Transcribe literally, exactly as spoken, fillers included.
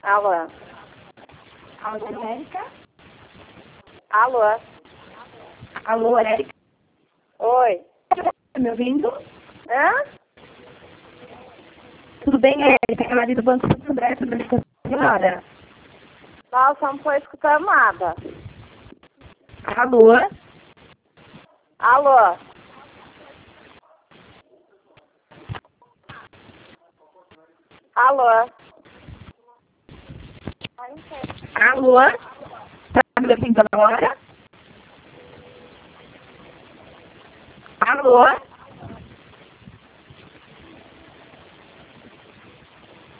Alô? Alô, Érica? Alô? Alô, Érica? Oi? Tá me ouvindo? Hã? Tudo bem, Érica? É a Maria do Banco Santo André, tudo bem com a senhora? Nossa, não tô escutando nada. Alô? Alô? Alô? Alô? Tá me ouvindo agora? Alô?